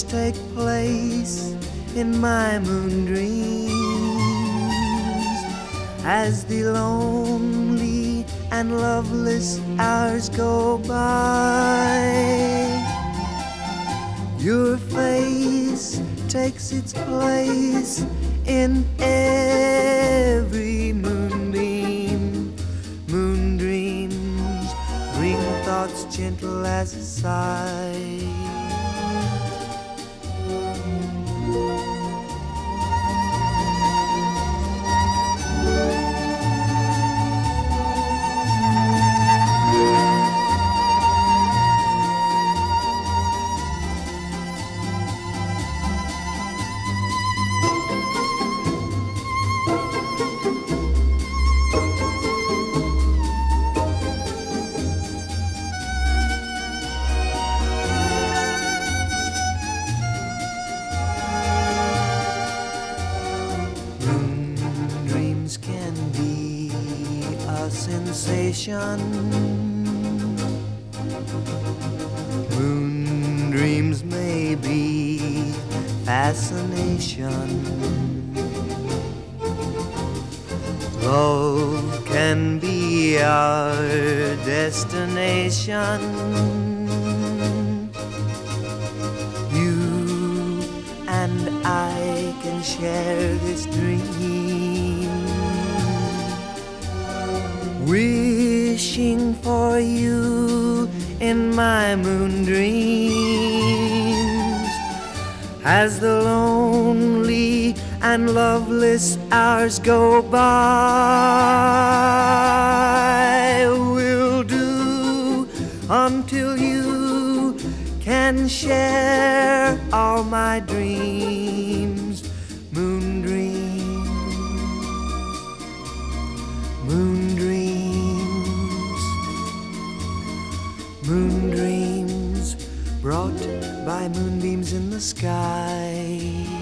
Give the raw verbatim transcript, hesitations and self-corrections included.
take place in my moon dreams as the lonely and loveless hours go by. Your face takes its place in every moonbeam. Moon dreams bring thoughts gentle as a sigh. Can be a sensation. Moon dreams may be fascination. Love can be our destination. You and I can share this dream, wishing for you in my moon dreams as the lonely and loveless hours go by. We'll do until you can share all my dreams. Moon dreams, moon dreams, moon dreams brought by moonbeams in the sky.